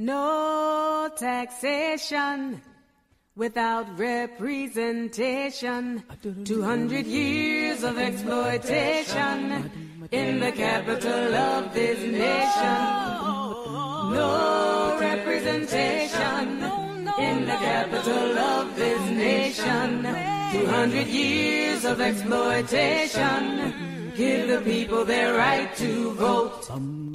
No taxation without representation. 200 years of exploitation in the capital of this nation. No representation in the capital of this nation. 200 years of exploitation. Give the people their right to vote.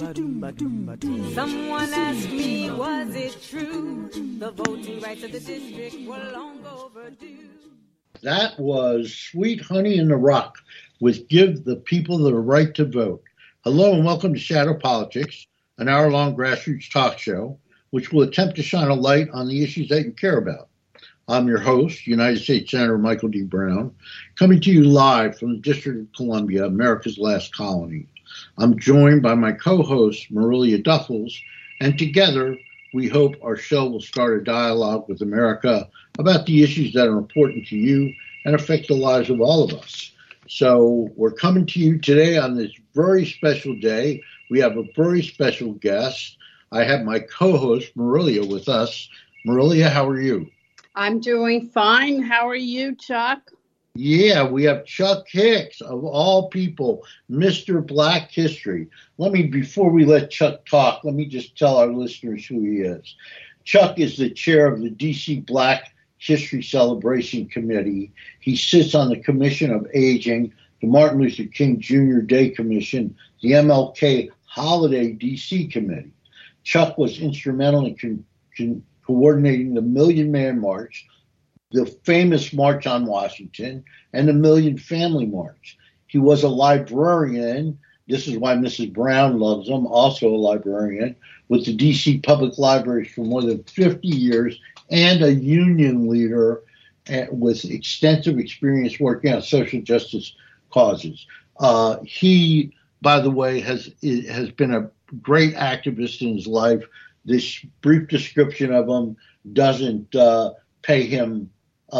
Someone asked me, was it true? The voting rights of the district were long overdue. That was Sweet Honey in the Rock with Give the People the Right to Vote. Hello and welcome to Shadow Politics, an hour-long grassroots talk show, which will attempt to shine a light on the issues that you care about. I'm your host, United States Senator Michael D. Brown, coming to you live from the District of Columbia, America's last colony. I'm joined by my co-host, Marilia Duffels, and together we hope our show will start a dialogue with America about the issues that are important to you and affect the lives of all of us. So we're coming to you today on this very special day. We have a very special guest. I have my co-host, Marilia, with us. Marilia, how are you? I'm doing fine. How are you, Chuck? Yeah, we have Chuck Hicks, of all people, Mr. Black History. Before we let Chuck talk, let me just tell our listeners who he is. Chuck is the chair of the D.C. Black History Celebration Committee. He sits on the Commission of Aging, the Martin Luther King Jr. Day Commission, the MLK Holiday D.C. Committee. Chuck was instrumental in coordinating the Million Man March, the famous March on Washington, and the Million Family March. He was a librarian. This is why Mrs. Brown loves him, also a librarian, with the D.C. Public Libraries for more than 50 years, and a union leader with extensive experience working on social justice causes. He, by the way, has been a great activist in his life. This brief description of him doesn't pay him,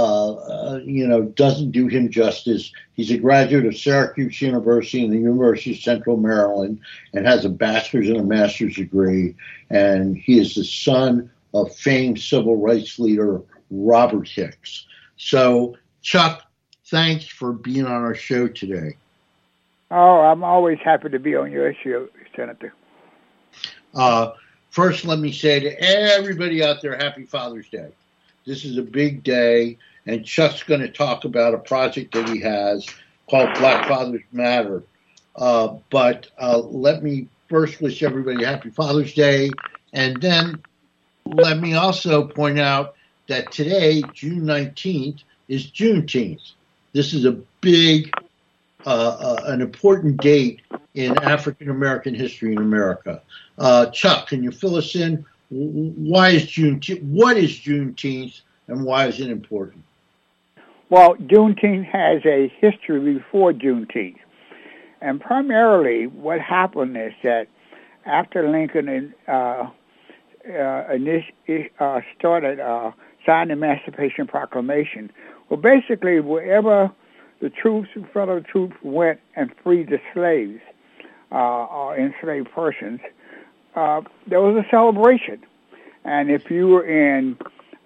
doesn't do him justice. He's a graduate of Syracuse University and the University of Central Maryland and has a bachelor's and a master's degree. And he is the son of famed civil rights leader Robert Hicks. So, Chuck, thanks for being on our show today. Oh, I'm always happy to be on your show, Senator. First, let me say to everybody out there, Happy Father's Day. This is a big day, and Chuck's going to talk about a project that he has called Black Fathers Matter. But let me first wish everybody Happy Father's Day, and then let me also point out that today, June 19th, is Juneteenth. This is a big, an important date in African-American history in America. Chuck, can you fill us in? Why is Juneteenth? What is Juneteenth, and why is it important? Well, Juneteenth has a history before Juneteenth. And primarily what happened is that after Lincoln signed the Emancipation Proclamation, well, basically wherever the federal troops went and freed the slaves or enslaved persons, there was a celebration. And if you were in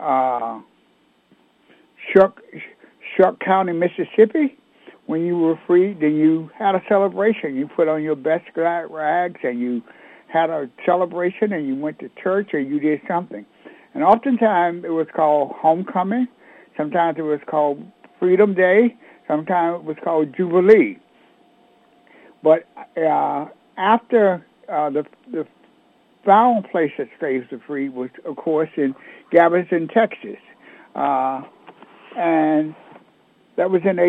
Shuck County, Mississippi, when you were free, then you had a celebration. You put on your best rags and you had a celebration and you went to church or you did something. And oftentimes it was called homecoming. Sometimes it was called Freedom Day. Sometimes it was called Jubilee. But after the final place that slaves were freed was, of course, in Galveston, Texas. And that was in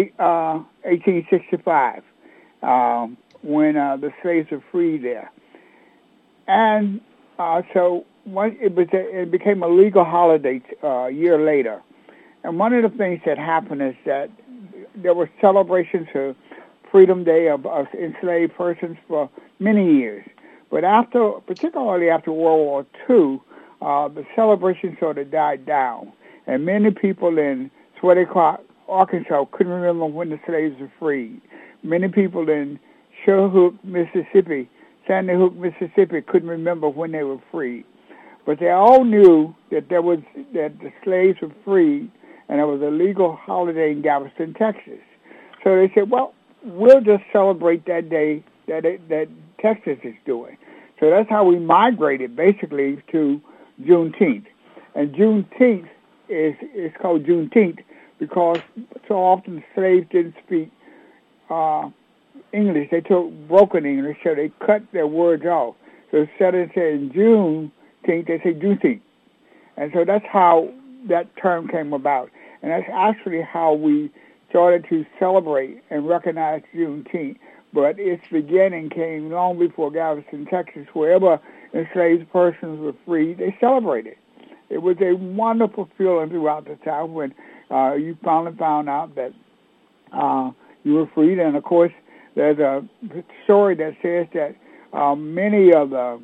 1865 when the slaves were freed there. And so it became a legal holiday a year later. And one of the things that happened is that there were celebrations of Freedom Day of enslaved persons for many years. But particularly after World War II, the celebration sort of died down. And many people in Sweaty Arkansas couldn't remember when the slaves were freed. Many people in Sandy Hook, Mississippi couldn't remember when they were freed. but they all knew that that the slaves were freed, and it was a legal holiday in Galveston, Texas. So they said, well, we'll just celebrate that day that Texas is doing. So that's how we migrated basically to Juneteenth. And Juneteenth is called Juneteenth because so often slaves didn't speak English. They took broken English, so they cut their words off. So instead of saying Juneteenth, they say Juneteenth. And so that's how that term came about. And that's actually how we started to celebrate and recognize Juneteenth. But its beginning came long before Galveston, Texas. Wherever enslaved persons were freed, they celebrated. It was a wonderful feeling throughout the South when you finally found out that you were freed. And, of course, there's a story that says that many of the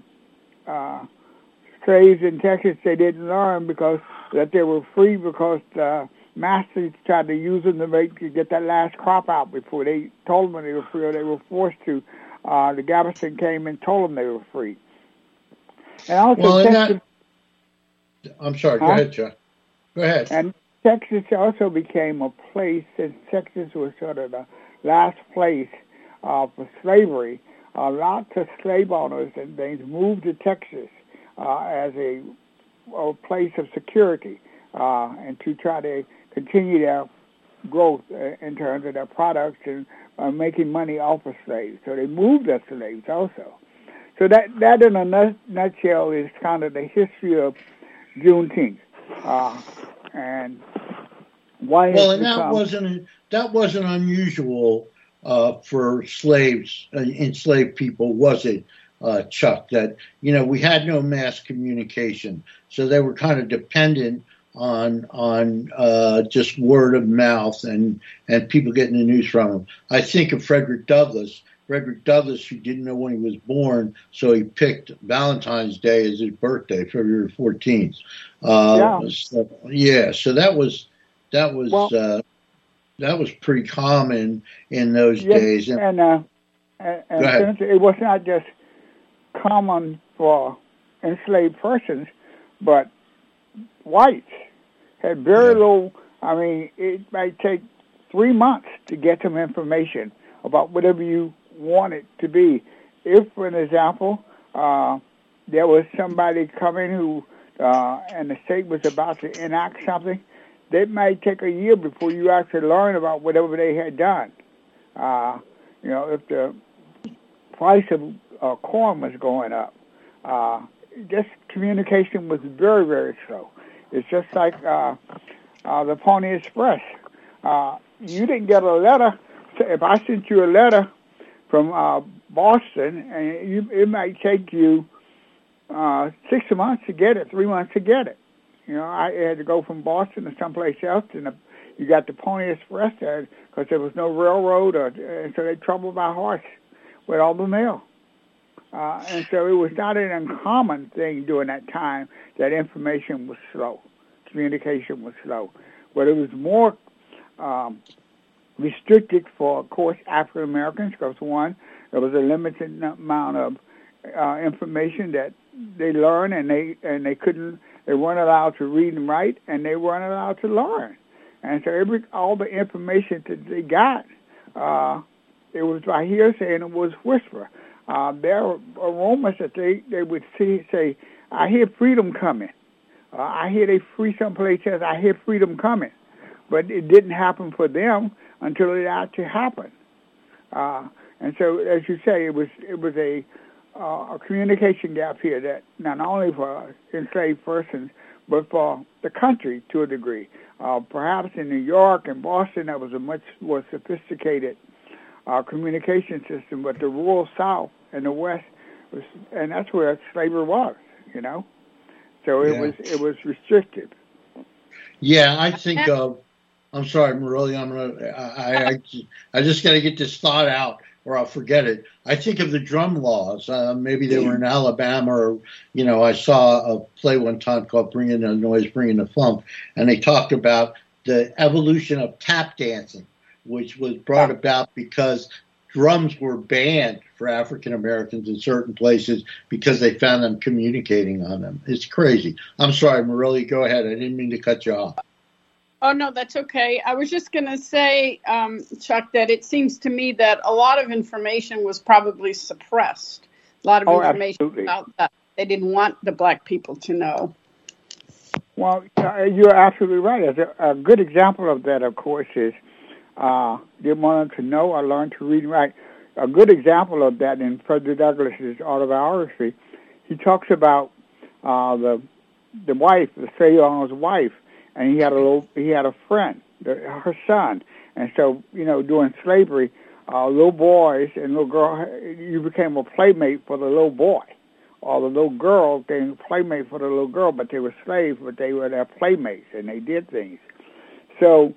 slaves in Texas, they didn't learn because that they were free because the masters tried to use them to get that last crop out before they told them they were free, or they were forced to. The Galveston came and told them they were free. And also, I'm sorry. Go ahead, Chuck. Go ahead. And Texas also became a place, since Texas was sort of the last place for slavery. Lots of slave owners and things moved to Texas as a place of security and to try to continue their growth in terms of their products and making money off of slaves. So they moved their slaves also. So that in a nutshell is kind of the history of Juneteenth. And why? Well, and that wasn't unusual for slaves, enslaved people, was it, Chuck? That we had no mass communication, so they were kind of dependent on just word of mouth and people getting the news from them. I think of Frederick Douglass. Frederick Douglass, who didn't know when he was born, so he picked Valentine's Day as his birthday, February 14th. So that was pretty common in those days. And it was not just common for enslaved persons, but whites had very little. I mean, it might take 3 months to get some information about whatever you want it to be. If, for an example, there was somebody coming who, and the state was about to enact something, that might take a year before you actually learn about whatever they had done. If the price of corn was going up, just communication was very, very slow. It's just like the Pony Express. You didn't get a letter. If I sent you a letter from Boston, and it might take you 6 months to get it, 3 months to get it. I had to go from Boston to someplace else, and you got the Pony Express there because there was no railroad, and so they traveled by horse with all the mail. And so it was not an uncommon thing during that time that information was slow, communication was slow. But it was more restricted for, of course, African Americans because, one, there was a limited amount of information that they learned, and they weren't allowed to read and write, and they weren't allowed to learn. And so all the information that they got, it was by hearsay and it was whisper. There were rumors that they would say, I hear freedom coming. I hear they free someplace else. I hear freedom coming. But it didn't happen for them until it actually happened. And so, as you say, it was a communication gap here that not only for enslaved persons, but for the country to a degree. Perhaps in New York and Boston, that was a much more sophisticated communication system, but the rural South and the West and that's where slavery was, So it was restricted. Yeah, I think of. I'm sorry, Marily. I just got to get this thought out, or I'll forget it. I think of the drum laws. Maybe they were in Alabama, or I saw a play one time called "Bringing the Noise, Bringing the Funk," and they talked about the evolution of tap dancing, which was brought about because drums were banned for African Americans in certain places because they found them communicating on them. It's crazy. I'm sorry, Morelli, go ahead. I didn't mean to cut you off. Oh, no, that's okay. I was just going to say, Chuck, that it seems to me that a lot of information was probably suppressed. A lot of information absolutely. about that they didn't want the black people to know. Well, you're absolutely right. A good example of that, of course, is didn't want them to know or learn to read and write. A good example of that in Frederick Douglass's autobiography, he talks about the wife, the slave owner's wife, and he had a friend, her son, and so during slavery, little boys and little girl, you became a playmate for the little boy, or the little girl became a playmate for the little girl, but they were slaves, but they were their playmates, and they did things. So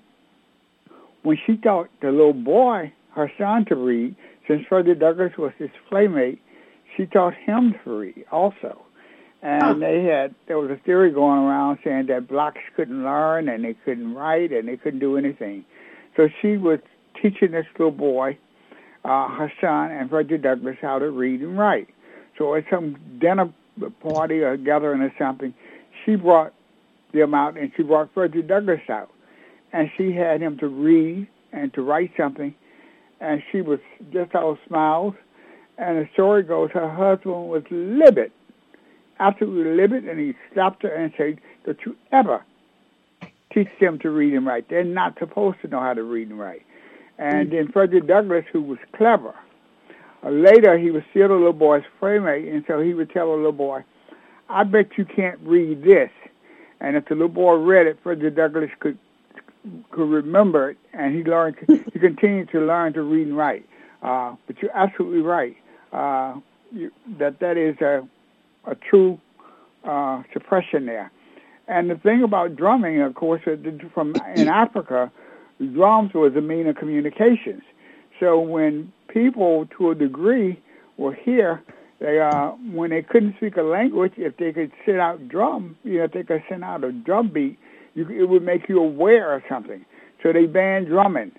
when she taught the little boy, her son, to read, since Frederick Douglass was his playmate, she taught him to read also. And there was a theory going around saying that blacks couldn't learn and they couldn't write and they couldn't do anything. So she was teaching this little boy, her son, and Frederick Douglass how to read and write. So at some dinner party or gathering or something, she brought them out and she brought Frederick Douglass out. And she had him to read and to write something. And she was just all smiles. And the story goes, her husband was livid, absolutely livid, and he slapped her and said, "Don't you ever teach them to read and write. They're not supposed to know how to read and write." And then Frederick Douglass, who was clever, later he was still a little boy's playmate, and so he would tell a little boy, "I bet you can't read this." And if the little boy read it, Frederick Douglass could remember it, and he continued to learn to read and write. But you're absolutely right. That is a true suppression there. And the thing about drumming, of course, in Africa, drums was a means of communications. So when people, to a degree, were here, when they couldn't speak a language, if they could send out drum, if they could send out a drum beat, it would make you aware of something. So they banned drumming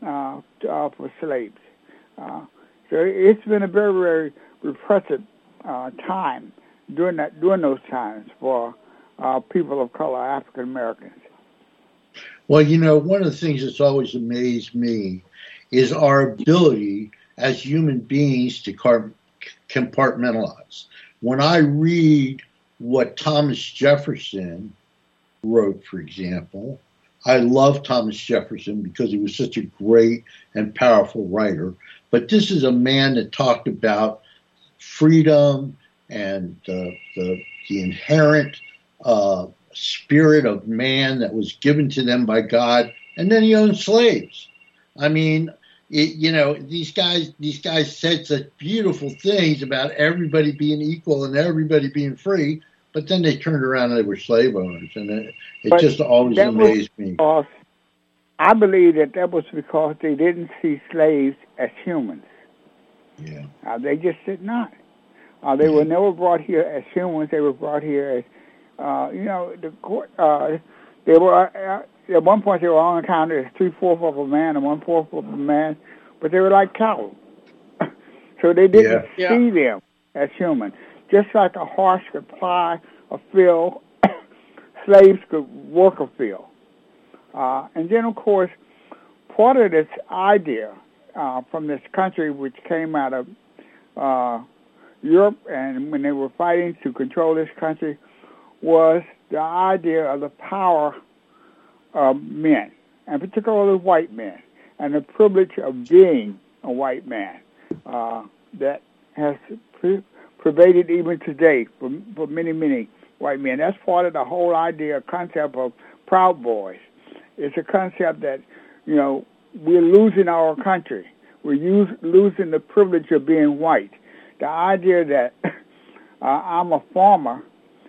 for slaves. So it's been a very, very repressive time during those times for people of color, African Americans. Well, one of the things that's always amazed me is our ability as human beings to compartmentalize. When I read what Thomas Jefferson wrote, for example, I love Thomas Jefferson because he was such a great and powerful writer. But this is a man that talked about freedom and the inherent spirit of man that was given to them by God, and then he owned slaves. I mean, these guys said such beautiful things about everybody being equal and everybody being free, but then they turned around and they were slave owners, and it just always amazed me. I believe that was because they didn't see slaves as humans. Yeah. They just did not. They were never brought here as humans. They were brought here as, they were, at one point they were only counted as 3/4 of a man and 1/4 of a man, but they were like cattle. So they didn't see them as human. Just like a horse could ply a field, slaves could work a field. And then, of course, part of this idea from this country, which came out of Europe, and when they were fighting to control this country, was the idea of the power of men, and particularly white men, and the privilege of being a white man that has pervaded even today for many, many white men. That's part of the whole idea, concept of Proud Boys. It's a concept that, we're losing our country. We're losing the privilege of being white. The idea that I'm a farmer,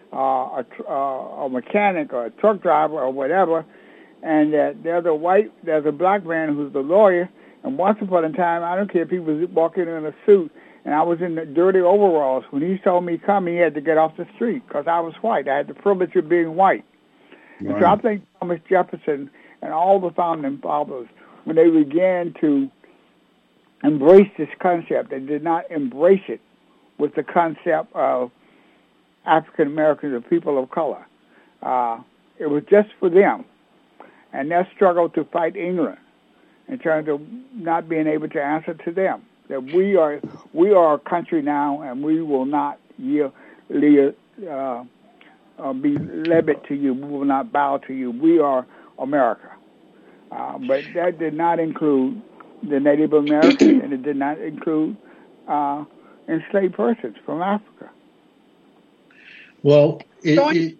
a mechanic, or a truck driver, or whatever, and that there's a black man who's the lawyer, and once upon a time, I don't care if he was walking in a suit, and I was in the dirty overalls. When he saw me coming, he had to get off the street because I was white. I had the privilege of being white. Right. And so I think Thomas Jefferson and all the founding fathers, when they began to embraced this concept. They did not embrace it with the concept of African Americans or people of color. It was just for them. And their struggle to fight England in terms of not being able to answer to them. That we are a country now, and we will not be levied to you. We will not bow to you. We are America. But that did not include the Native Americans, and it did not include enslaved persons from Africa. Well, going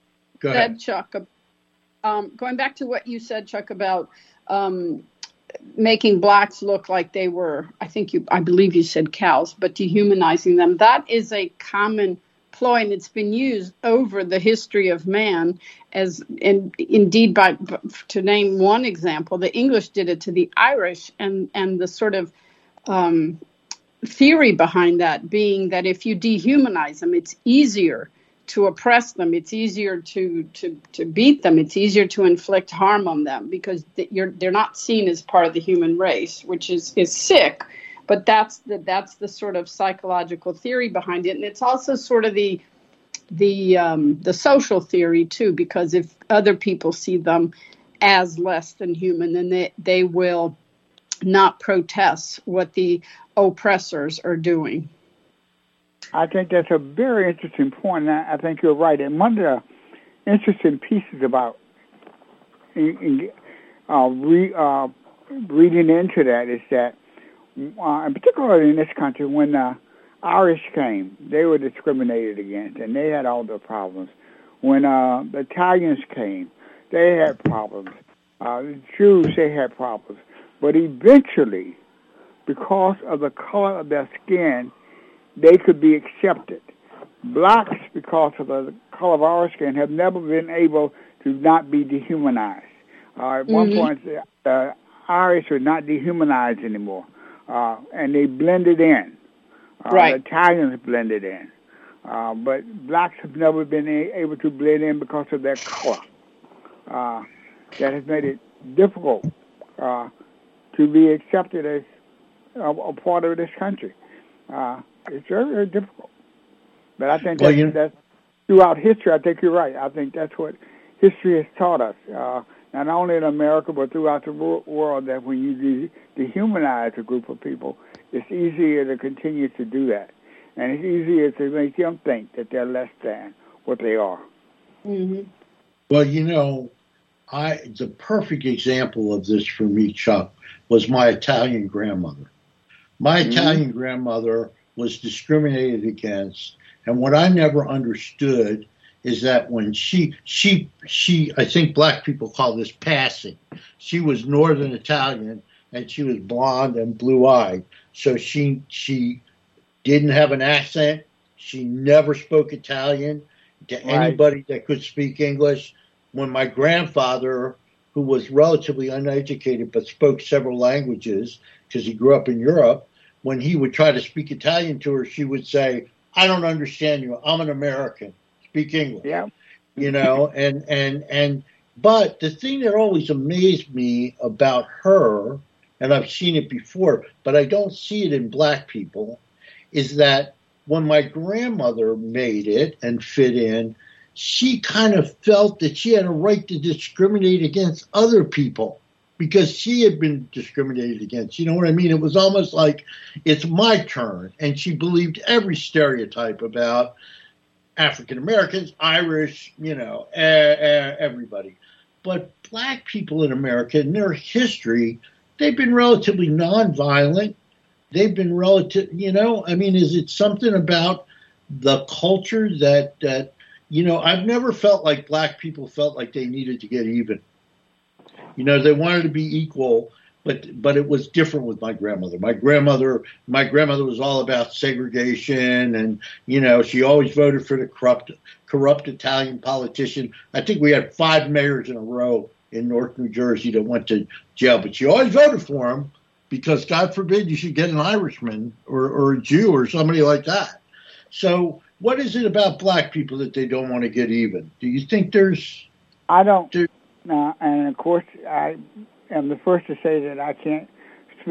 back to what you said, Chuck, about making blacks look like they were, I believe you said cows, but dehumanizing them. That is a common ploy, and it's been used over the history of man and indeed to name one example, the English did it to the Irish, and the sort of theory behind that being that if you dehumanize them, it's easier to oppress them, it's easier to beat them, it's easier to inflict harm on them because they're not seen as part of the human race, which is sick. But that's the sort of psychological theory behind it, and it's also sort of the social theory too, because if other people see them as less than human, then they will not protest what the oppressors are doing. I think that's a very interesting point, and I think you're right. And one of the interesting pieces about reading into that is that, and particularly in this country, when the Irish came, they were discriminated against, and they had all the problems. When the Italians came, they had problems. The Jews, they had problems. But eventually, because of the color of their skin, they could be accepted. Blacks, because of the color of our skin, have never been able to not be dehumanized. At one point, the Irish were not dehumanized anymore, and they blended in. Right. The Italians blended in. But blacks have never been able to blend in because of their color. That has made it difficult to be accepted as a part of this country. It's very, very difficult. But I think that's throughout history, I think you're right. I think that's what history has taught us, not only in America, but throughout the world, that when you dehumanize a group of people, it's easier to continue to do that. And it's easier to make them think that they're less than what they are. Mm-hmm. Well, the perfect example of this for me, Chuck, was my Italian grandmother. My Italian grandmother was discriminated against, and what I never understood is that when she I think black people call this passing. She was Northern Italian, and she was blonde and blue-eyed, so she didn't have an accent. She never spoke Italian to anybody that could speak English. When my grandfather, who was relatively uneducated but spoke several languages because he grew up in Europe, when he would try to speak Italian to her, she would say, "I don't understand you. I'm an American. Speak English." Yeah. But the thing that always amazed me about her, and I've seen it before, but I don't see it in black people, is that when my grandmother made it and fit in, she kind of felt that she had a right to discriminate against other people because she had been discriminated against. You know what I mean? It was almost like it's my turn. And she believed every stereotype about African Americans, Irish, everybody. But black people in America, in their history, they've been relatively nonviolent. They've been is it something about the culture that I've never felt like black people felt like they needed to get even. They wanted to be equal, but it was different with my grandmother. My grandmother was all about segregation, and she always voted for the corrupt Italian politician. I think we had 5 mayors in a row in North New Jersey that went to jail, but she always voted for them because God forbid you should get an Irishman or a Jew or somebody like that. So what is it about black people that they don't want to get even? Do you think there's... I don't. And of course, I am the first to say that I can't speak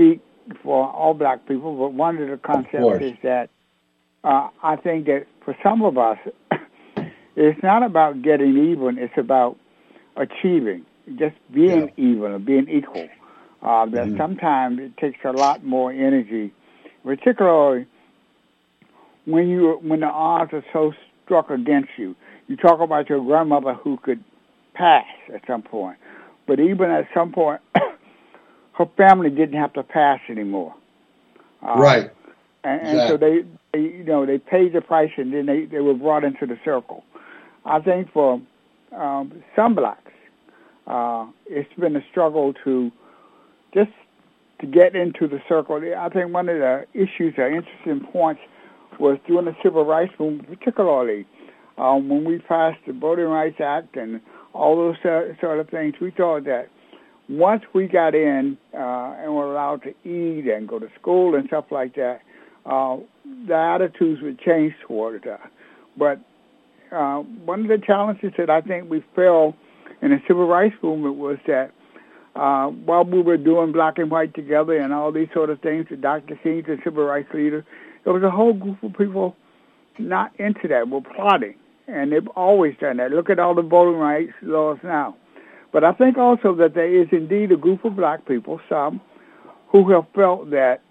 for all black people, but one of the concepts is that I think that for some of us, it's not about getting even, it's about achieving, just being even or being equal. That sometimes it takes a lot more energy, particularly when the odds are so struck against you. You talk about your grandmother who could pass at some point, but even at some point, her family didn't have to pass anymore. Right. And so they paid the price, and then they were brought into the circle. I think for some blacks, it's been a struggle to get into the circle. I think one of the issues or interesting points was during the Civil Rights Movement, particularly when we passed the Voting Rights Act and all those sort of things. We thought that once we got in and were allowed to eat and go to school and stuff like that, the attitudes would change toward us. But one of the challenges that I think we felt in the Civil Rights Movement was that while we were doing black and white together and all these sort of things, Dr. King, the civil rights leader, there was a whole group of people not into that, were plotting. And they've always done that. Look at all the voting rights laws now. But I think also that there is indeed a group of black people, some, who have felt that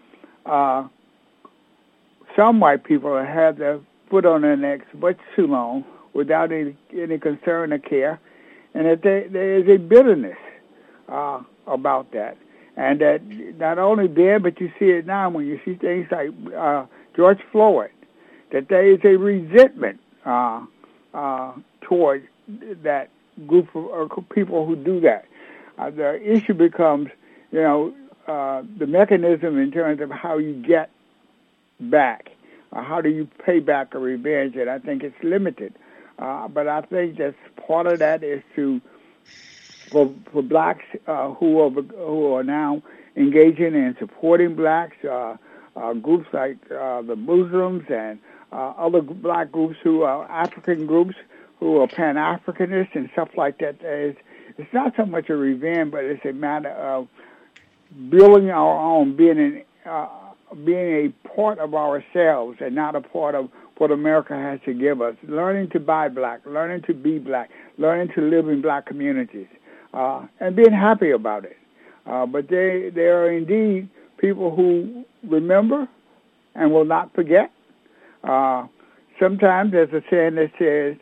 some white people have had their foot on their necks much too long without any concern or care, and that there is a bitterness about that. And that not only there, but you see it now when you see things like George Floyd, that there is a resentment toward that group of people who do that. The issue becomes, the mechanism in terms of how you get back, how do you pay back a revenge, and I think it's limited. But I think that part of that is for blacks who are now engaging in supporting blacks, groups like the Muslims and other black groups who are African groups who are Pan-Africanists and stuff like that. It's not so much a revenge, but it's a matter of building our own, being a part of ourselves and not a part of what America has to give us. Learning to buy black, learning to be black, learning to live in black communities, and being happy about it. But there are indeed people who remember and will not forget. Sometimes there's a saying that says,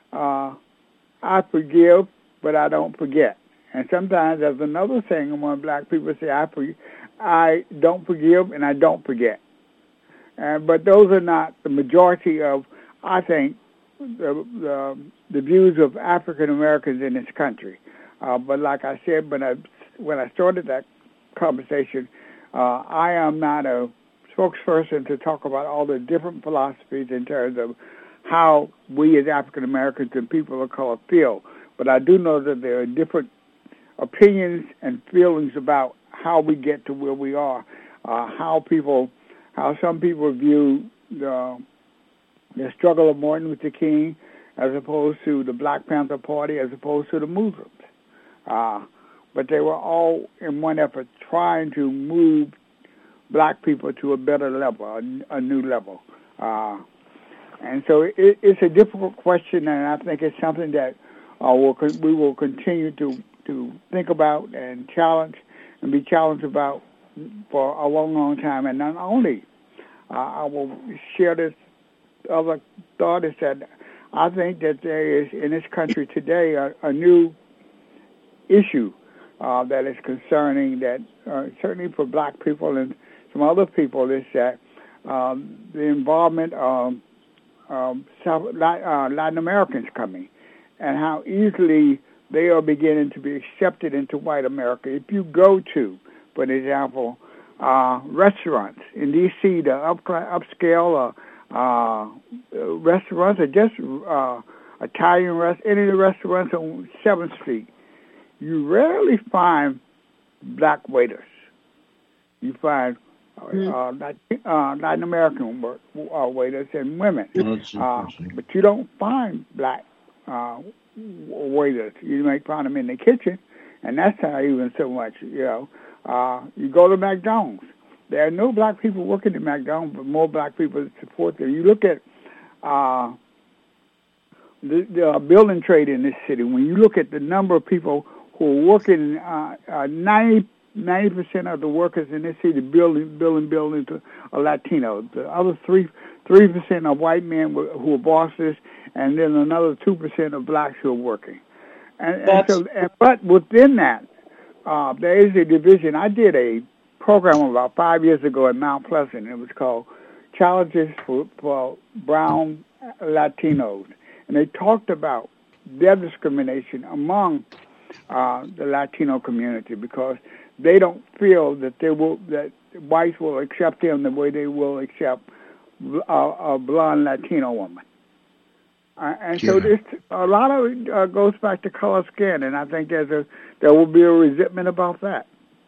I forgive, but I don't forget. And sometimes there's another saying among black people say, I don't forgive and I don't forget. But those are not the majority of, I think, the views of African Americans in this country. But like I said, when I started that conversation, I am not a spokesperson to talk about all the different philosophies in terms of how we as African Americans and people of color feel. But I do know that there are different opinions and feelings about how we get to where we are, how some people view the struggle of Martin Luther King as opposed to the Black Panther Party, as opposed to the Muslims. But they were all in one effort trying to move black people to a better level, a new level. And so it's a difficult question, and I think it's something that we will continue to think about and challenge and be challenged about for a long, long time. And not only, I will share this other thought, is that I think that there is in this country today a new issue that is concerning that certainly for black people and some other people, is that the involvement of Latin Americans coming and how easily they are beginning to be accepted into white America. If you go to, for example, restaurants in D.C., the upscale restaurants, or just Italian any of the restaurants on 7th Street, you rarely find black waiters. You find Latin American waiters and women, but you don't find black waiters. You might find them in the kitchen, and that's not even so much, You go to McDonald's. There are no black people working at McDonald's, but more black people that support them. You look at the building trade in this city. When you look at the number of people who are working, 90% of the workers in this city building are Latinos. The other 3% are white men who are bosses, and then another 2% of blacks who are working. But within that, there is a division. I did a program about 5 years ago at Mount Pleasant. It was called Challenges for Brown Latinos, and they talked about their discrimination among the Latino community because they don't feel that that whites will accept them the way they will accept a blonde Latino woman. So this a lot of it goes back to color skin, and I think there will be a resentment about that.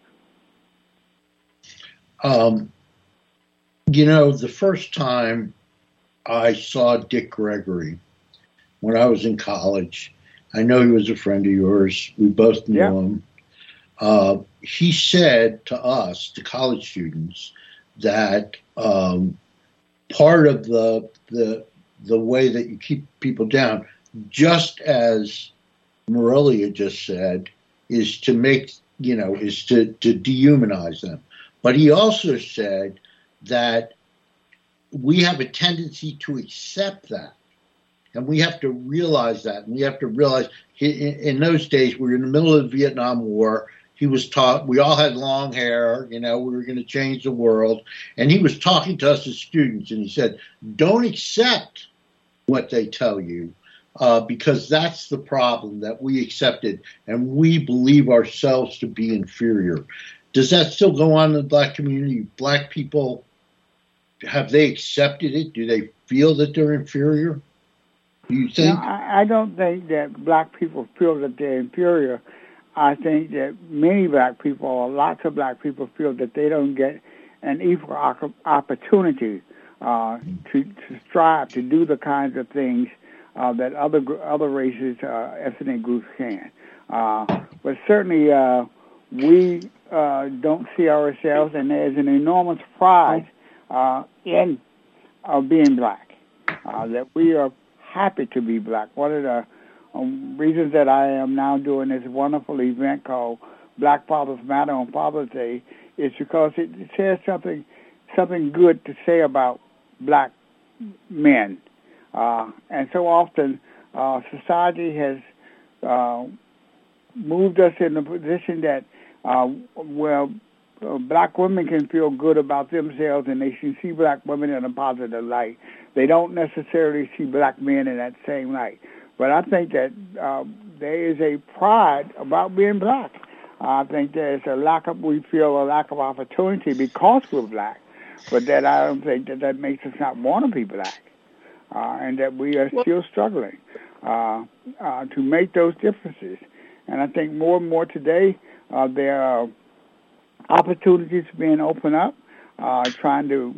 The first time I saw Dick Gregory when I was in college, I know he was a friend of yours. We both knew him. He said to us, to college students, that part of the way that you keep people down, just as Morelia just said, is to make, is to dehumanize them. But he also said that we have a tendency to accept that. And we have to realize that. And we have to realize in those days, we were in the middle of the Vietnam War. He was taught, we all had long hair, we were going to change the world. And he was talking to us as students, and he said, don't accept what they tell you, because that's the problem, that we accepted, and we believe ourselves to be inferior. Does that still go on in the black community? Black people, have they accepted it? Do they feel that they're inferior? Do you think? No, I don't think that black people feel that they're inferior. I think that many black people, or lots of black people, feel that they don't get an equal opportunity to strive to do the kinds of things that other races, ethnic groups can. But certainly we don't see ourselves, and there's an enormous pride in being black, that we are happy to be black. One of the reasons that I am now doing this wonderful event called Black Fathers Matter on Father's Day is because it says something good to say about black men. And so often society has moved us in a position that black women can feel good about themselves and they can see black women in a positive light. They don't necessarily see black men in that same light. But I think that there is a pride about being black. I think there's we feel a lack of opportunity because we're black, but that I don't think that makes us not want to be black, and that we are still struggling to make those differences. And I think more and more today there are opportunities being opened up, trying to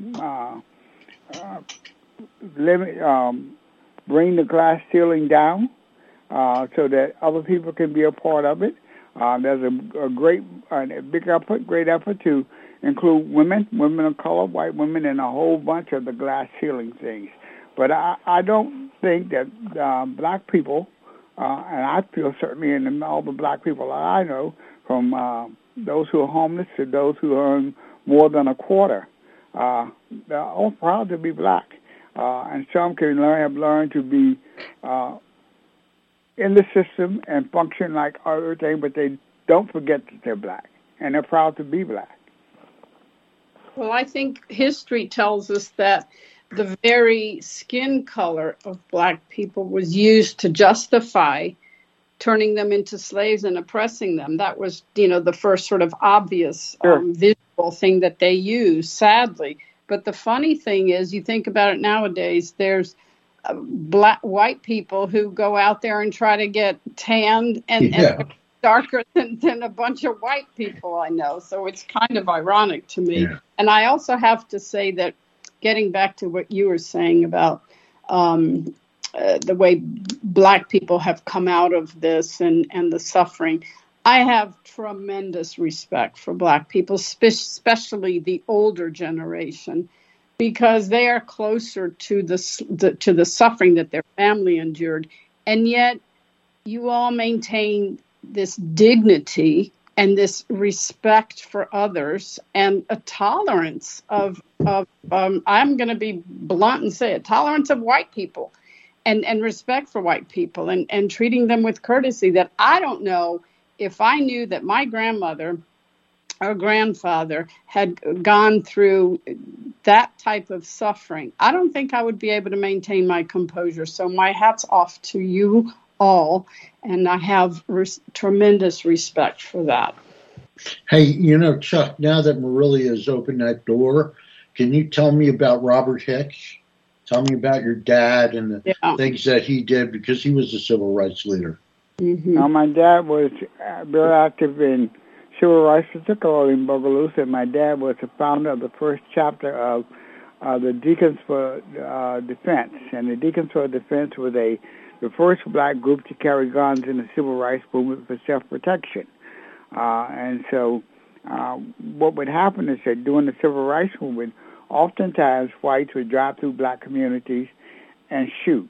bring the glass ceiling down so that other people can be a part of it. There's a great effort to include women of color, white women, and a whole bunch of the glass ceiling things. But I don't think that black people, and I feel certainly in all the black people that I know, from those who are homeless to those who earn more than a quarter, they're all proud to be black. And some have learned to be in the system and function like everything, but they don't forget that they're black, and they're proud to be black. Well, I think history tells us that the very skin color of black people was used to justify turning them into slaves and oppressing them. That was, the first sort of obvious visual thing that they used, sadly. But the funny thing is, you think about it nowadays, there's white people who go out there and try to get tanned and darker than a bunch of white people I know. So it's kind of ironic to me. Yeah. And I also have to say that, getting back to what you were saying about the way black people have come out of this and the suffering, I have tremendous respect for Black people, especially the older generation, because they are closer to the suffering that their family endured, and yet you all maintain this dignity and this respect for others and a tolerance of I'm going to be blunt and say it, tolerance of white people and respect for white people and treating them with courtesy that I don't know if I knew that my grandmother or grandfather had gone through that type of suffering. I don't think I would be able to maintain my composure. So my hat's off to you all, and I have tremendous respect for that. Hey, Chuck, now that Marilia has opened that door, can you tell me about Robert Hicks? Tell me about your dad and the things that he did, because he was a civil rights leader. Mm-hmm. Now, my dad was very active in civil rights, particularly in Bogalusa. My dad was the founder of the first chapter of the Deacons for Defense. And the Deacons for Defense was the first black group to carry guns in the civil rights movement for self-protection. And so what would happen is that during the civil rights movement, oftentimes whites would drive through black communities and shoot.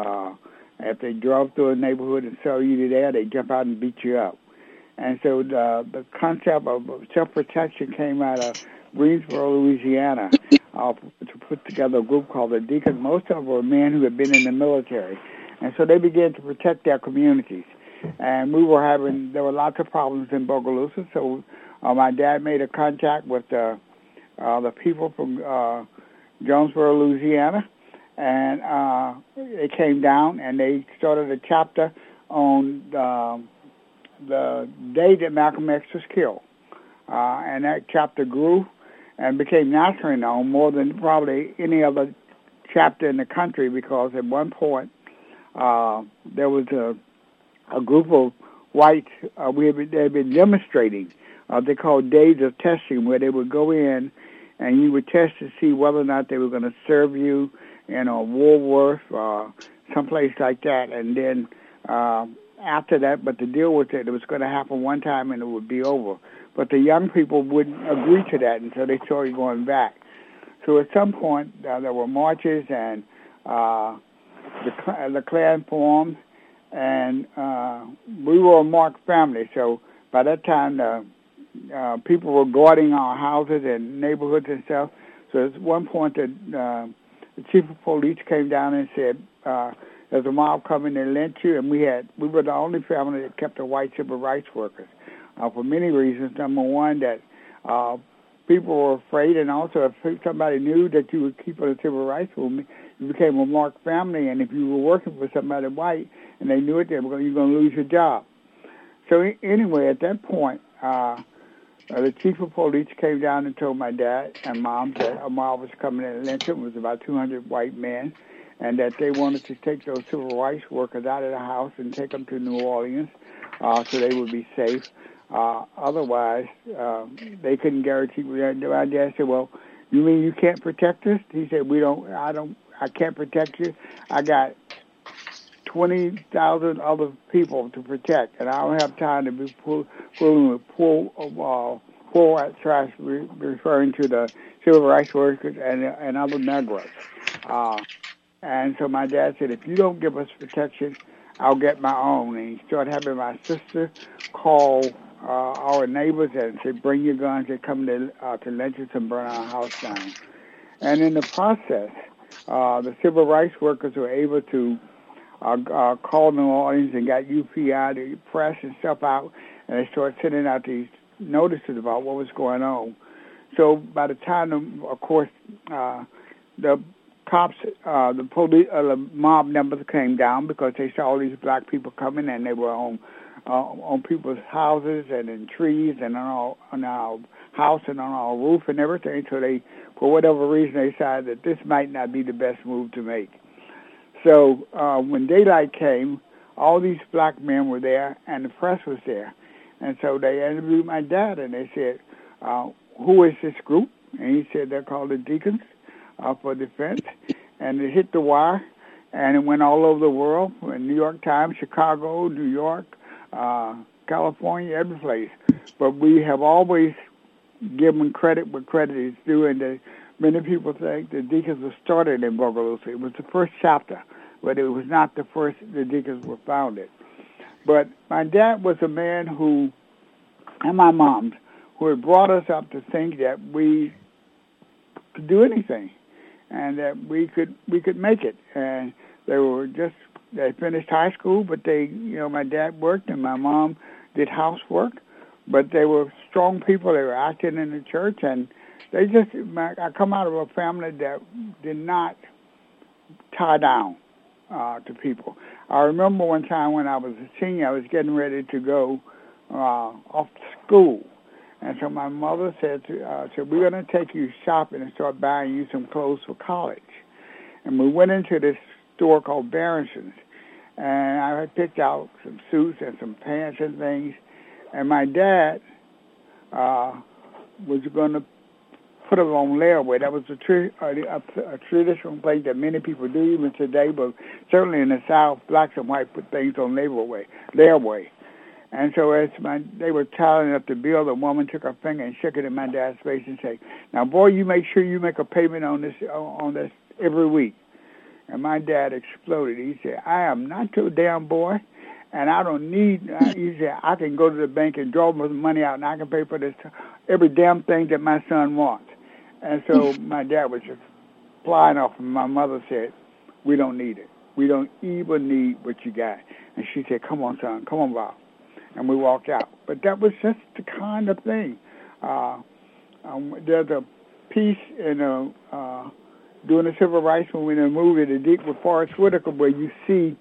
If they drove through a neighborhood and saw you there, they'd jump out and beat you up. And so the concept of self-protection came out of Greensboro, Louisiana, to put together a group called the Deacons. Most of them were men who had been in the military. And so they began to protect their communities. And there were lots of problems in Bogalusa. So my dad made a contact with the people from Jonesboro, Louisiana. And they came down and they started a chapter on the day that Malcolm X was killed. And that chapter grew and became nationally known more than probably any other chapter in the country, because at one point there was a group of whites, they had been demonstrating. They called days of testing, where they would go in and you would test to see whether or not they were going to serve you in Woolworth, someplace like that. And then after that, but the deal was that it was going to happen one time and it would be over. But the young people wouldn't agree to that, and so they started going back. So at some point, there were marches and the Klan formed, and we were a marked family. So by that time, people were guarding our houses and neighborhoods and stuff. So at one point, the chief of police came down and said, there's a mob coming to lynch you, and we were the only family that kept the white civil rights workers for many reasons. Number one, that people were afraid, and also if somebody knew that you were keeping the civil rights movement, you became a marked family, and if you were working for somebody white and they knew it, you're going to lose your job. So anyway, at that point, the chief of police came down and told my dad and mom that a mob was coming in Lynchburg. It was about 200 white men, and that they wanted to take those civil rights workers out of the house and take them to New Orleans so they would be safe. Otherwise, they couldn't guarantee. My dad said, "Well, you mean you can't protect us?" He said, I can't protect you. I got 20,000 other people to protect, and I don't have time to be fooling with poor white trash, referring to the civil rights workers and other Negroes. And so my dad said, if you don't give us protection, I'll get my own. And he started having my sister call our neighbors and say, bring your guns and come to lynch us and burn our house down. And in the process, the civil rights workers were able to call New Orleans and got UPI, the press and stuff out, and they started sending out these notices about what was going on. So by the time, of course, the cops, the police, the mob numbers came down because they saw all these black people coming, and they were on people's houses and in trees and on our house and on our roof and everything. So they, for whatever reason, they decided that this might not be the best move to make. So when daylight came, all these black men were there, and the press was there. And so they interviewed my dad, and they said, who is this group? And he said they're called the Deacons for Defense. And it hit the wire, and it went all over the world, in New York Times, Chicago, New York, California, every place. But we have always given credit where credit is due, and many people think the Deacons were started in Bogalusa. It was the first chapter, but it was not the first the Deacons were founded. But my dad was a man who, and my mom, who had brought us up to think that we could do anything, and that we could make it. And they finished high school, but my dad worked and my mom did housework, but they were strong people. They were active in the church, and I come out of a family that did not tie down to people. I remember one time when I was a senior, I was getting ready to go off to school. And so my mother said, we're going to take you shopping and start buying you some clothes for college. And we went into this store called Barrison's, and I had picked out some suits and some pants and things. And my dad was going to put them on layaway. That was a traditional thing that many people do even today, but certainly in the South, blacks and whites put things on layaway. And so as they were tallying up the bill, the woman took her finger and shook it in my dad's face and said, "Now, boy, you make sure you make a payment on this every week." And my dad exploded. He said, "I am not your damn boy, and I don't need," he said, "I can go to the bank and draw money out, and I can pay for this every damn thing that my son wants." And so my dad was just flying off, and my mother said, "We don't need it. We don't even need what you got." And she said, "Come on, son. Come on, Bob." And we walked out. But that was just the kind of thing. There's a piece in during the Civil Rights Movement in the movie The Deep with Forrest Whitaker, where you see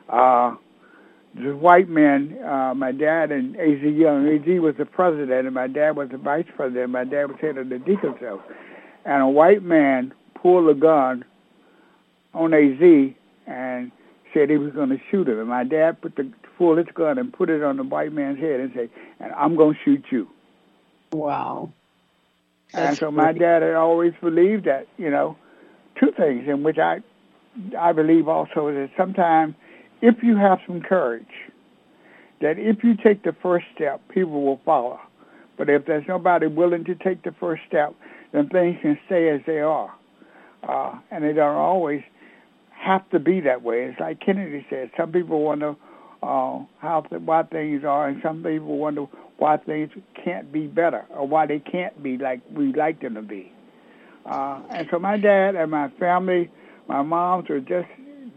the white men, my dad and A.Z. Young. A.Z. was the president, and my dad was the vice president. My dad was head of the Deacon Cell. And a white man pulled a gun on A.Z. and said he was going to shoot him. And my dad pulled his gun and put it on the white man's head and said, "And I'm going to shoot you." Wow. And so my dad had always believed that, two things, in which I believe also that sometimes if you have some courage, that if you take the first step, people will follow. But if there's nobody willing to take the first step, then things can stay as they are. And they don't always have to be that way. It's like Kennedy said, some people wonder why things are, and some people wonder why things can't be better, or why they can't be like we'd like them to be. And so my dad and my family, my moms were just,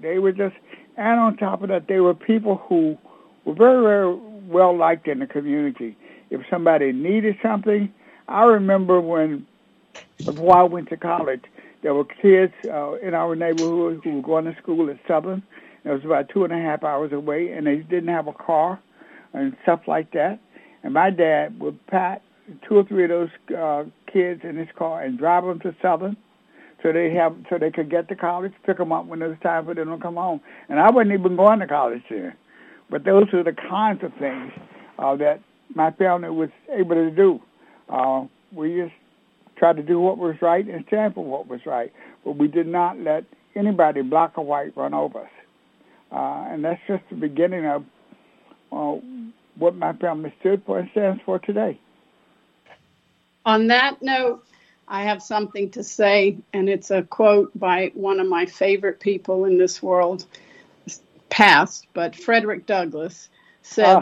and on top of that, they were people who were very, very well liked in the community. If somebody needed something, I remember before I went to college, there were kids in our neighborhood who were going to school at Southern. It was about 2.5 hours away, and they didn't have a car and stuff like that. And my dad would pack 2 or 3 of those kids in his car and drive them to Southern so they could get to college, pick them up when it was time for them to come home. And I wasn't even going to college then. But those are the kinds of things that my family was able to do. We just tried to do what was right and stand for what was right. But we did not let anybody, black or white, run over us. And that's just the beginning of what my family stood for and stands for today. On that note, I have something to say, and it's a quote by one of my favorite people in this world, past, but Frederick Douglass said,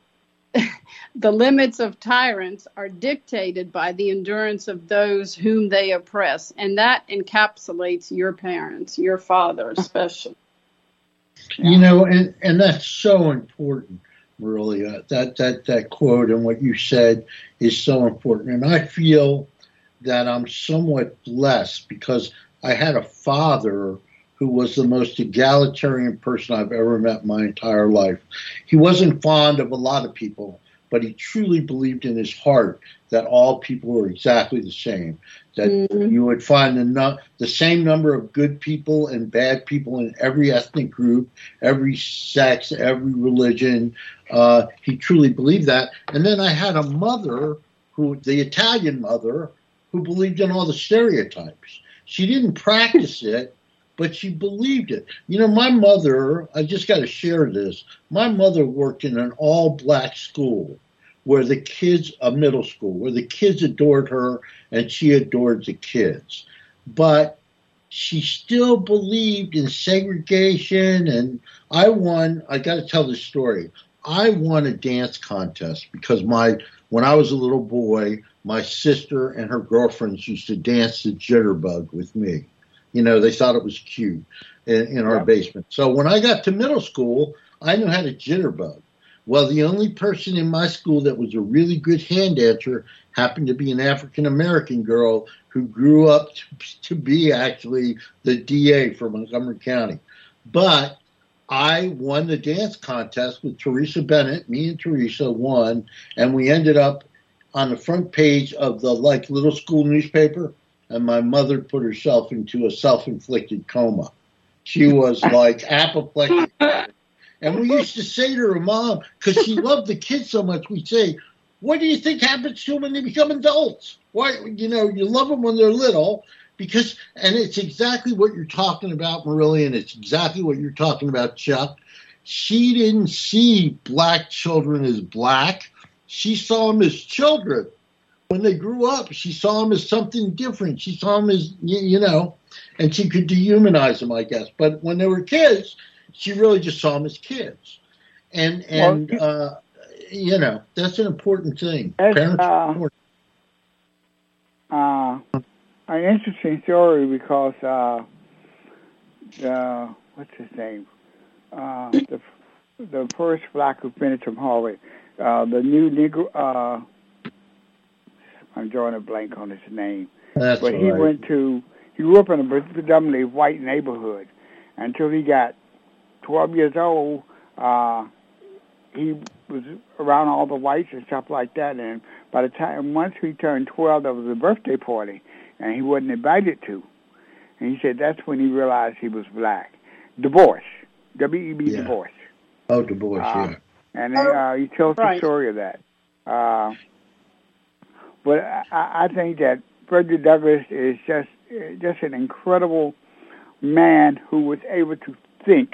the limits of tyrants are dictated by the endurance of those whom they oppress. And that encapsulates your parents, your father especially. And that's so important, Marilia. That quote and what you said is so important. And I feel that I'm somewhat blessed because I had a father who was the most egalitarian person I've ever met in my entire life. He wasn't fond of a lot of people, but he truly believed in his heart that all people were exactly the same, that you would find the same number of good people and bad people in every ethnic group, every sex, every religion. He truly believed that. And then I had a mother, the Italian mother, who believed in all the stereotypes. She didn't practice it, but she believed it. My mother, I just got to share this. My mother worked in an all-black school where the kids, a middle school, where the kids adored her and she adored the kids. But she still believed in segregation, and I got to tell this story. I won a dance contest because when I was a little boy, my sister and her girlfriends used to dance the jitterbug with me. They thought it was cute in our basement. So when I got to middle school, I knew how to jitterbug. Well, the only person in my school that was a really good hand dancer happened to be an African-American girl who grew up to be actually the DA for Montgomery County. But I won the dance contest with Teresa Bennett. Me and Teresa won, and we ended up on the front page of the little school newspaper, and my mother put herself into a self-inflicted coma. She was apoplectic. And we used to say to her mom, because she loved the kids so much, we'd say, what do you think happens to them when they become adults? Why, you love them when they're little, and it's exactly what you're talking about, Marilla, and it's exactly what you're talking about, Chuck. She didn't see black children as black. She saw them as children. When they grew up, she saw them as something different. She saw them as, and she could dehumanize them, I guess. But when they were kids, she really just saw them as kids. And that's an important thing. Parents are important. An interesting story because what's his name? The first black who finished from Harvard, the new Negro. I'm drawing a blank on his name. That's but right. He grew up in a predominantly white neighborhood until he got 12 years old. He was around all the whites and stuff like that, and by the time once he turned 12, there was a birthday party, and he wasn't invited to. And he said that's when he realized he was black. Du Bois, W-E-B, Yeah. Du Bois. Oh, Du Bois, yeah. And he tells the story of that. But I think that Frederick Douglass is just an incredible man who was able to think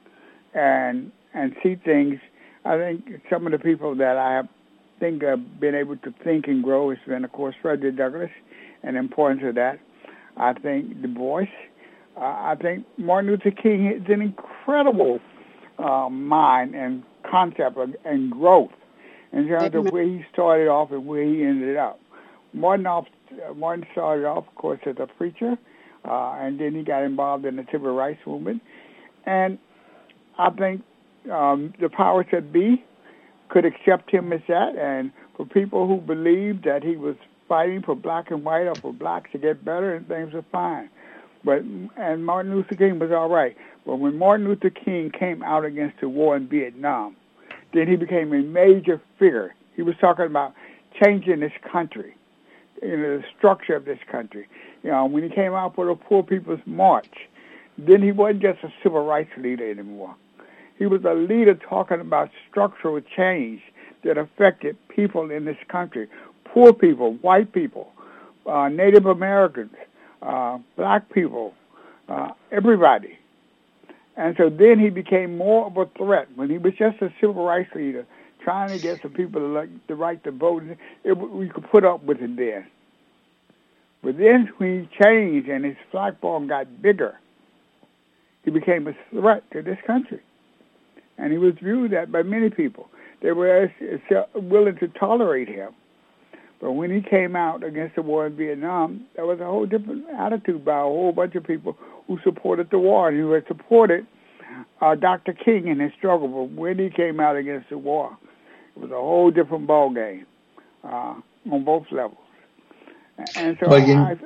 and see things. I think some of the people that I think have been able to think and grow has been, of course, Frederick Douglass, and the importance of that. I think Du Bois. I think Martin Luther King is an incredible mind and concept and growth in terms of where he started off and where he ended up. Martin started off, of course, as a preacher, and then he got involved in the civil rights movement. And I think the powers that be could accept him as that, and for people who believed that he was fighting for black and white or for blacks to get better and things were fine. And Martin Luther King was all right. But when Martin Luther King came out against the war in Vietnam, then he became a major figure. He was talking about changing this country, the structure of this country. When he came out for the Poor People's March, then he wasn't just a civil rights leader anymore. He was a leader talking about structural change that affected people in this country, poor people, white people, Native Americans, black people, everybody. And so then he became more of a threat. When he was just a civil rights leader trying to get some people the right to vote, we could put up with it then. But then when he changed and his platform got bigger, he became a threat to this country. And he was viewed that by many people. They were willing to tolerate him. But when he came out against the war in Vietnam, there was a whole different attitude by a whole bunch of people who supported the war and who had supported Dr. King in his struggle. But when he came out against the war, it was a whole different ballgame on both levels. And so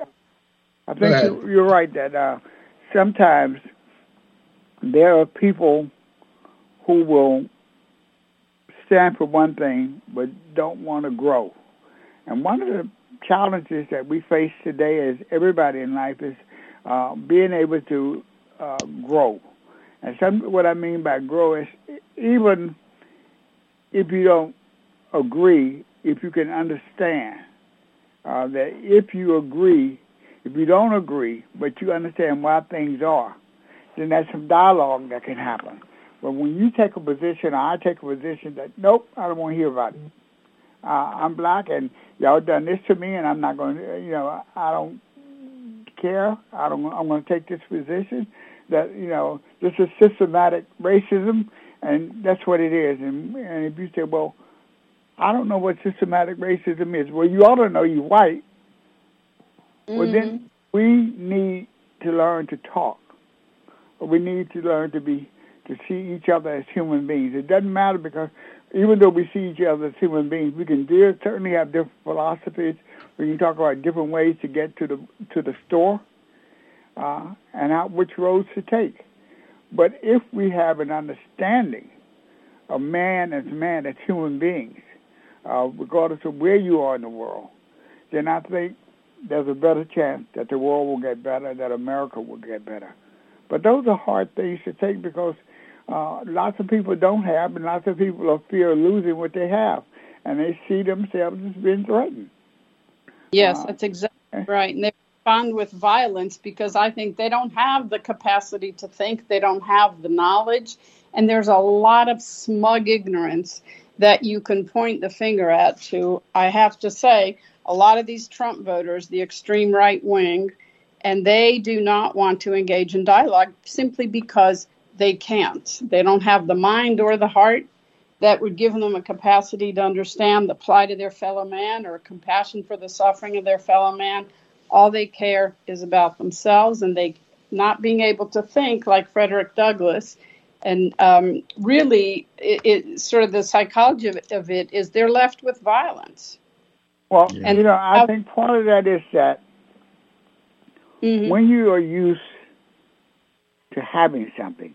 I think you're right that sometimes there are people who will stand for one thing but don't want to grow. And one of the challenges that we face today as everybody in life is being able to grow. And what I mean by grow is even if you don't agree, if you can understand that if you don't agree, but you understand why things are, then there's some dialogue that can happen. But when you take a position, or I take a position that, nope, I don't want to hear about it. I'm black, and y'all done this to me, and I'm not going to, I don't care. I'm going to take this position that, this is systematic racism, and that's what it is. And if you say, well, I don't know what systematic racism is. Well, you ought to know you're white. Mm-hmm. Well, then we need to learn to talk. We need to learn to see each other as human beings. It doesn't matter, because even though we see each other as human beings, we can certainly have different philosophies. We can talk about different ways to get to the store, and which roads to take. But if we have an understanding of man as human beings, regardless of where you are in the world, then I think there's a better chance that the world will get better, that America will get better. But those are hard things to take, because lots of people don't have, and lots of people are fear of losing what they have, and they see themselves as being threatened. Yes, that's exactly right. And they respond with violence because I think they don't have the capacity to think, they don't have the knowledge, and there's a lot of smug ignorance that you can point the finger at to. I have to say, a lot of these Trump voters, the extreme right wing, and they do not want to engage in dialogue simply because they can't. They don't have the mind or the heart that would give them a capacity to understand the plight of their fellow man or compassion for the suffering of their fellow man. All they care is about themselves, and they not being able to think like Frederick Douglass. And really, it sort of the psychology of it is they're left with violence. Well, and I think part of that is that when you are used to having something,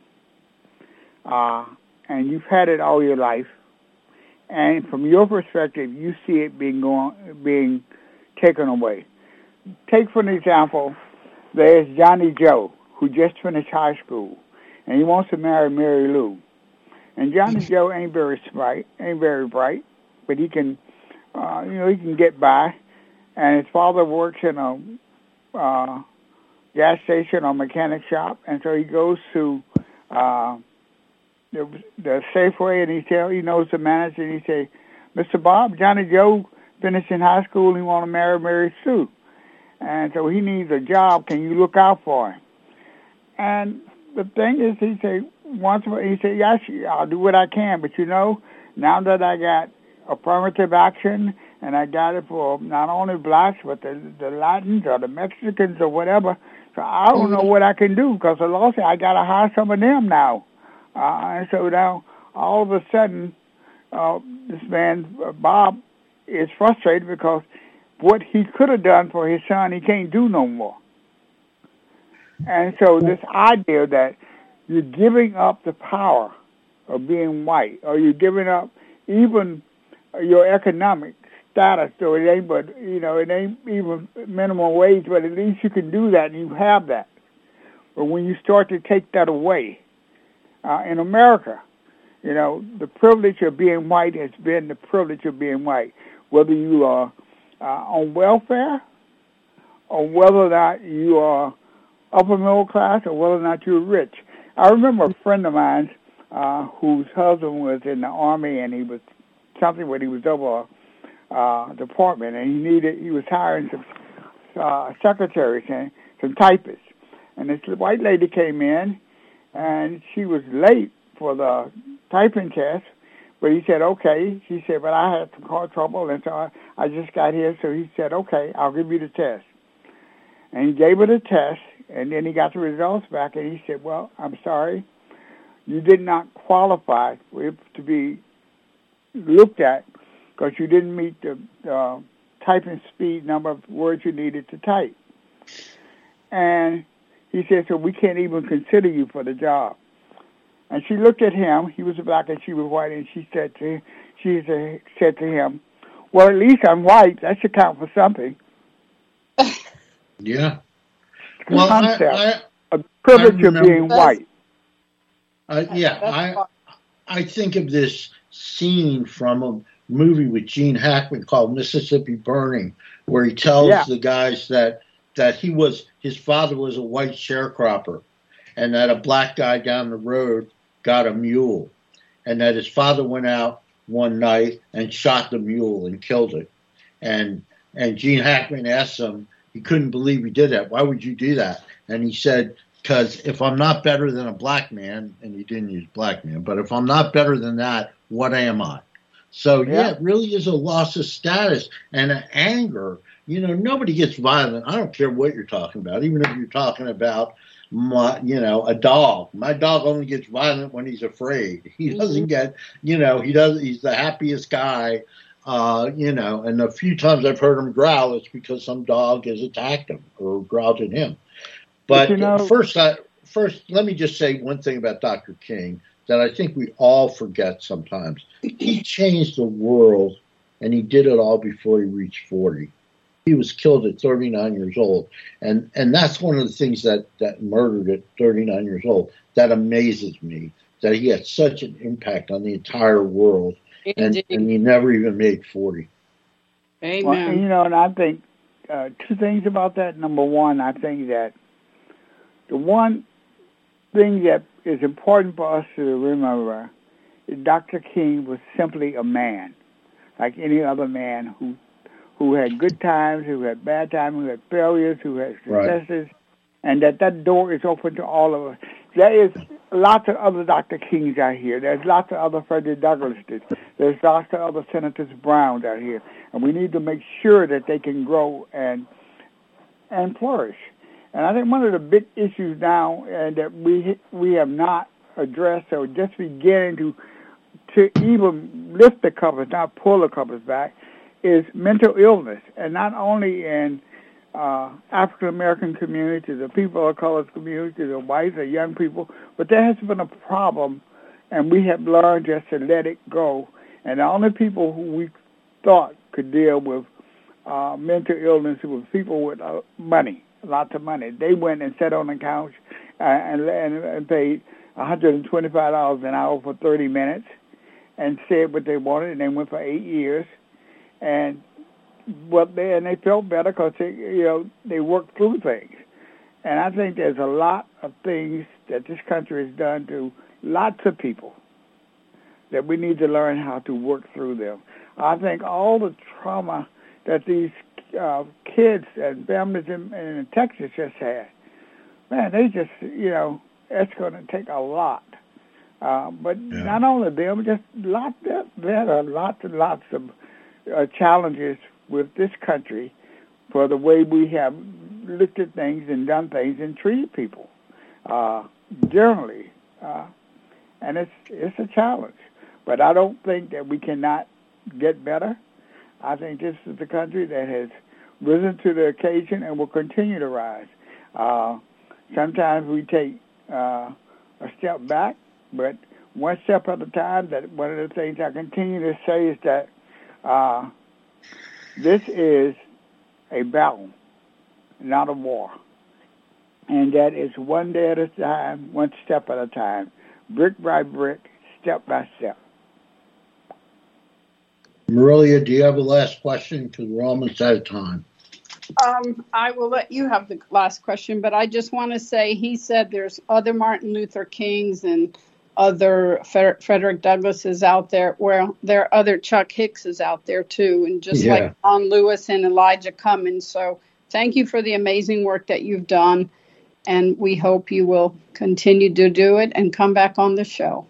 and you've had it all your life, and from your perspective, you see it being taken away. Take, for an example, there's Johnny Joe, who just finished high school, and he wants to marry Mary Lou. And Johnny Joe ain't very bright, but he can, he can get by. And his father works in a gas station or mechanic shop, and so he goes to the Safeway, and he knows the manager, and he say, Mr. Bob, Johnny Joe finished in high school, and he want to marry Mary Sue. And so he needs a job. Can you look out for him? And the thing is, he said, yes, I'll do what I can. But now that I got affirmative action, and I got it for not only blacks, but the Latins or the Mexicans or whatever, so I don't know what I can do, because the law said I got to hire some of them now. And so now, all of a sudden, this man, Bob, is frustrated because what he could have done for his son, he can't do no more. And so this idea that you're giving up the power of being white, or you're giving up even your economic status, so it ain't it ain't even minimum wage, but at least you can do that and you have that. But when you start to take that away, in America, the privilege of being white has been the privilege of being white, whether you are on welfare, or whether or not you are upper middle class, or whether or not you're rich. I remember a friend of mine whose husband was in the Army, and he was over a department, and he was hiring some secretaries and some typists. And this white lady came in, and she was late for the typing test, but he said, okay. She said, but I had some car trouble, and so I just got here. So he said, okay, I'll give you the test. And he gave her the test, and then he got the results back, and he said, well, I'm sorry, you did not qualify for it to be looked at because you didn't meet the typing speed number of words you needed to type. And he said, so we can't even consider you for the job. And she looked at him. He was black and she was white, and she said to him, well, at least I'm white. That should count for something. Yeah. The concept of privilege of being white. I think of this scene from a movie with Gene Hackman called Mississippi Burning, where he tells the guys that his father was a white sharecropper, and that a black guy down the road got a mule, and that his father went out one night and shot the mule and killed it. And Gene Hackman asked him, he couldn't believe he did that. Why would you do that? And he said, because if I'm not better than a black man, and he didn't use black man, but if I'm not better than that, what am I? So, yeah, it really is a loss of status and an anger. You know, nobody gets violent. I don't care what you're talking about, even if you're talking about, a dog. My dog only gets violent when he's afraid. He doesn't get, he's the happiest guy, and the few times I've heard him growl, it's because some dog has attacked him or growled at him. But first, let me just say one thing about Dr. King that I think we all forget sometimes. He changed the world, and he did it all before he reached 40. He was killed at 39 years old, and that's one of the things that murdered at 39 years old that amazes me, that he had such an impact on the entire world, and he never even made 40. Amen. Well, and I think two things about that. Number one, I think that the one thing that is important for us to remember is Dr. King was simply a man, like any other man who had good times, who had bad times, who had failures, who had successes, and that door is open to all of us. There is lots of other Dr. Kings out here. There's lots of other Frederick Douglasses. There's lots of other Senators Browns out here, and we need to make sure that they can grow and flourish. And I think one of the big issues now that we have not addressed, or just beginning to even lift the covers, not pull the covers back, is mental illness. And not only in African American community, the people of color community, the whites, the young people, but there has been a problem, and we have learned just to let it go. And the only people who we thought could deal with mental illness were people with money. Lots of money. They went and sat on the couch and paid $125 an hour for 30 minutes and said what they wanted, and they went for 8 years. And they felt better because they worked through things. And I think there's a lot of things that this country has done to lots of people that we need to learn how to work through them. I think all the trauma that these kids and families in Texas just had, man, they just, it's going to take a lot. But not only them, just there are lots and lots of challenges with this country for the way we have looked at things and done things and treated people generally. And it's a challenge. But I don't think that we cannot get better. I think this is the country that has risen to the occasion and will continue to rise. Sometimes we take a step back, but one step at a time. That one of the things I continue to say is that this is a battle, not a war. And that is one day at a time, one step at a time, brick by brick, step by step. Marilia, do you have a last question? Because we're almost out of time. I will let you have the last question, but I just want to say he said there's other Martin Luther Kings and other Frederick Douglasses out there. Well, there are other Chuck Hickses out there too, and just like John Lewis and Elijah Cummings. So thank you for the amazing work that you've done, and we hope you will continue to do it and come back on the show.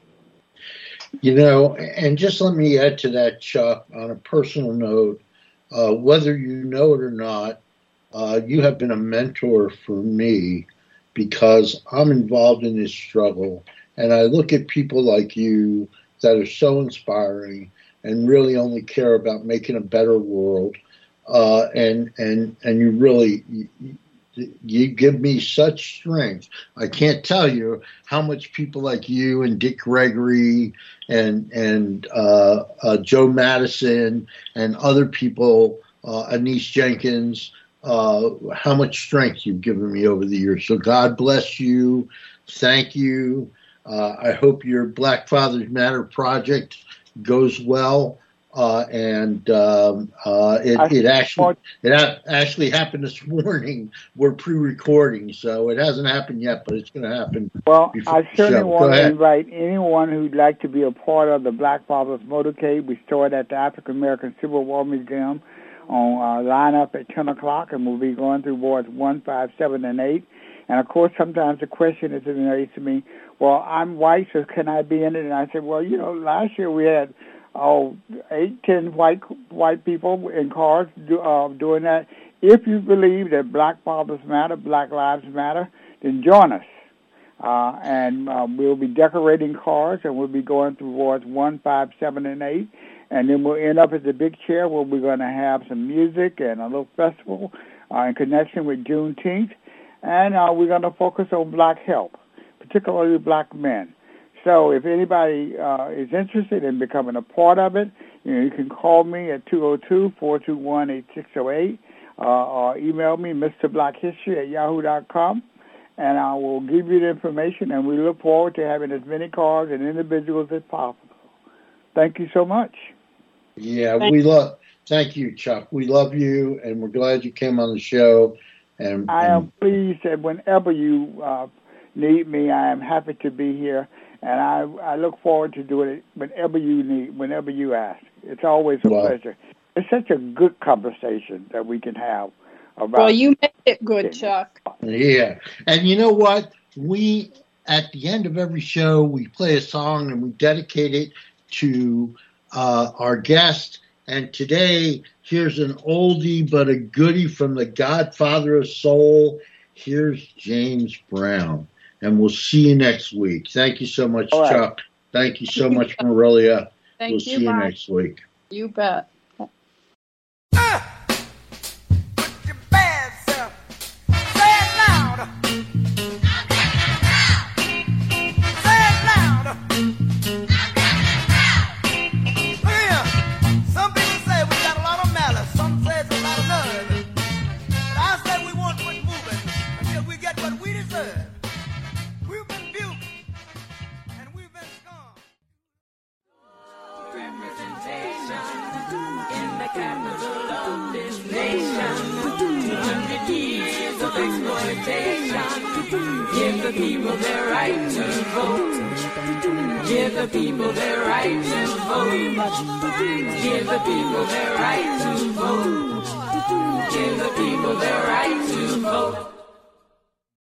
And just let me add to that, Chuck, on a personal note, whether you know it or not, you have been a mentor for me because I'm involved in this struggle. And I look at people like you that are so inspiring and really only care about making a better world. And you really, you give me such strength. I can't tell you how much people like you and Dick Gregory and Joe Madison and other people, Anise Jenkins, how much strength you've given me over the years. So God bless you. Thank you. I hope your Black Fathers Matter project goes well. It actually happened this morning. We're pre-recording, so it hasn't happened yet, but it's going to happen. Well, I certainly want to invite anyone who'd like to be a part of the Black Fathers Motorcade. We start at the African American Civil War Museum on line up at 10 o'clock, and we'll be going through wards 1, 5, 7, and 8. And, of course, sometimes the question is raised to me, well, I'm white, so can I be in it? And I said, well, last year we had 8, 10 white people in cars doing that. If you believe that Black Fathers Matter, Black Lives Matter, then join us. And we'll be decorating cars, and we'll be going through wards 1, 5, 7, and 8. And then we'll end up at the big chair where we're going to have some music and a little festival in connection with Juneteenth. And we're going to focus on black health, particularly black men. So if anybody is interested in becoming a part of it, you can call me at 202-421-8608 or email me, MrBlackHistory@yahoo.com, and I will give you the information, and we look forward to having as many cars and individuals as possible. Thank you so much. Yeah, thank you, Chuck. We love you, and we're glad you came on the show. And I am pleased that whenever you need me, I am happy to be here, and I look forward to doing it whenever you need, whenever you ask. It's always a pleasure. It's such a good conversation that we can have about. Well, you made it good, Chuck. Yeah, and you know what? We, at the end of every show, we play a song and we dedicate it to our guest. And today, here's an oldie but a goodie from the Godfather of Soul. Here's James Brown. And we'll see you next week. Thank you so much, Chuck. Thank you so much, Marilia. We'll see you next week. You bet. Give the people their right to vote. Give the people their right to vote. Give the people their right to vote. Give the people their right to vote.